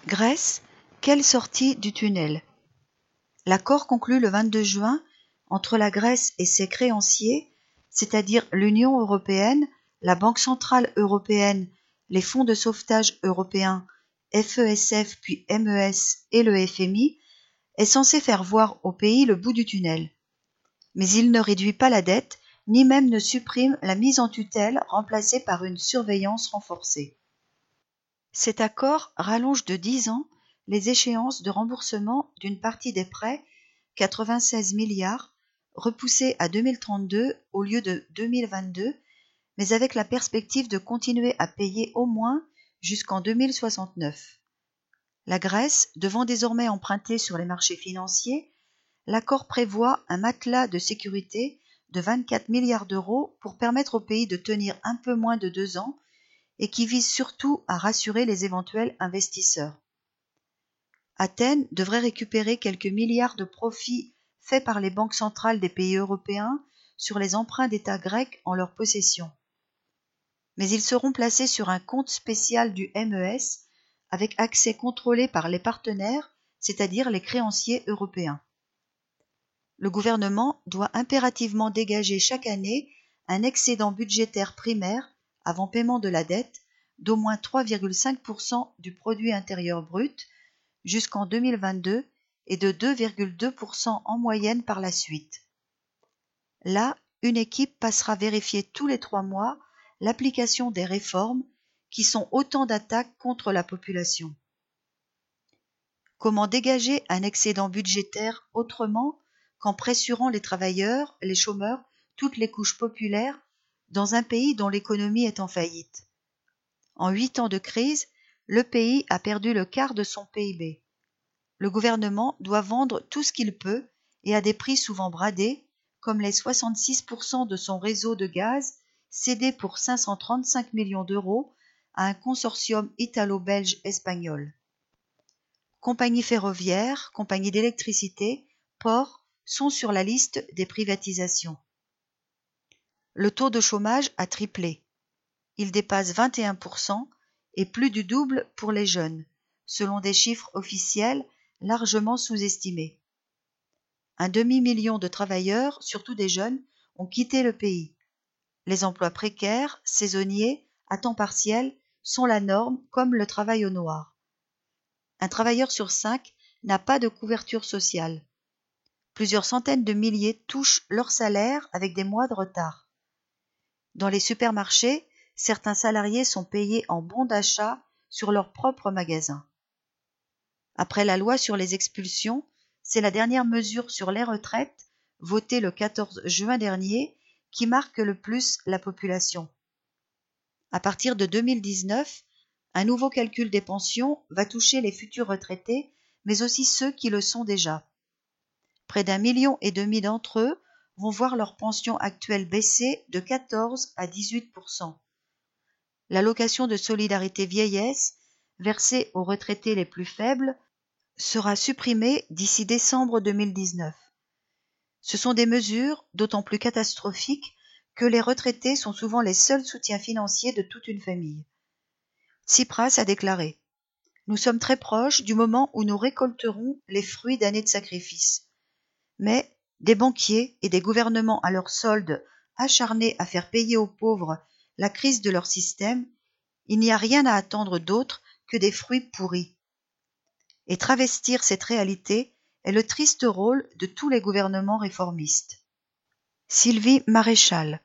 Grèce, quelle sortie du tunnel? L'accord conclu le 22 juin entre la Grèce et ses créanciers, c'est-à-dire l'Union européenne, la Banque centrale européenne, les fonds de sauvetage européens, FESF puis MES et le FMI, est censé faire voir au pays le bout du tunnel. Mais il ne réduit pas la dette, ni même ne supprime la mise en tutelle remplacée par une surveillance renforcée. Cet accord rallonge de 10 ans les échéances de remboursement d'une partie des prêts, 96 milliards, repoussés à 2032 au lieu de 2022, mais avec la perspective de continuer à payer au moins jusqu'en 2069. La Grèce devant désormais emprunter sur les marchés financiers, l'accord prévoit un matelas de sécurité de 24 milliards d'euros pour permettre au pays de tenir un peu moins de 2 ans et qui vise surtout à rassurer les éventuels investisseurs. Athènes devrait récupérer quelques milliards de profits faits par les banques centrales des pays européens sur les emprunts d'État grecs en leur possession. Mais ils seront placés sur un compte spécial du MES avec accès contrôlé par les partenaires, c'est-à-dire les créanciers européens. Le gouvernement doit impérativement dégager chaque année un excédent budgétaire primaire avant paiement de la dette d'au moins 3,5% du produit intérieur brut jusqu'en 2022 et de 2,2% en moyenne par la suite. Là, une équipe passera vérifier tous les 3 mois l'application des réformes qui sont autant d'attaques contre la population. Comment dégager un excédent budgétaire autrement qu'en pressurant les travailleurs, les chômeurs, toutes les couches populaires dans un pays dont l'économie est en faillite? En 8 ans de crise, le pays a perdu le quart de son PIB. Le gouvernement doit vendre tout ce qu'il peut et à des prix souvent bradés, comme les 66% de son réseau de gaz cédé pour 535 millions d'euros à un consortium italo-belge-espagnol. Compagnies ferroviaires, compagnies d'électricité, ports sont sur la liste des privatisations. Le taux de chômage a triplé. Il dépasse 21% et plus du double pour les jeunes, selon des chiffres officiels largement sous-estimés. Un demi-million de travailleurs, surtout des jeunes, ont quitté le pays. Les emplois précaires, saisonniers, à temps partiel, sont la norme, comme le travail au noir. Un travailleur sur 5 n'a pas de couverture sociale. Plusieurs centaines de milliers touchent leur salaire avec des mois de retard. Dans les supermarchés, certains salariés sont payés en bons d'achat sur leur propre magasin. Après la loi sur les expulsions, c'est la dernière mesure sur les retraites, votée le 14 juin dernier, qui marque le plus la population. À partir de 2019, un nouveau calcul des pensions va toucher les futurs retraités, mais aussi ceux qui le sont déjà. Près d'1,5 million d'entre eux vont voir leur pension actuelle baisser de 14 à 18%. L'allocation de solidarité vieillesse, versée aux retraités les plus faibles, sera supprimée d'ici décembre 2019. Ce sont des mesures d'autant plus catastrophiques que les retraités sont souvent les seuls soutiens financiers de toute une famille. Tsipras a déclaré : « Nous sommes très proches du moment où nous récolterons les fruits d'années de sacrifices. Mais des banquiers et des gouvernements à leur solde acharnés à faire payer aux pauvres la crise de leur système, il n'y a rien à attendre d'autre que des fruits pourris. » Et travestir cette réalité est le triste rôle de tous les gouvernements réformistes. Sylvie Maréchal.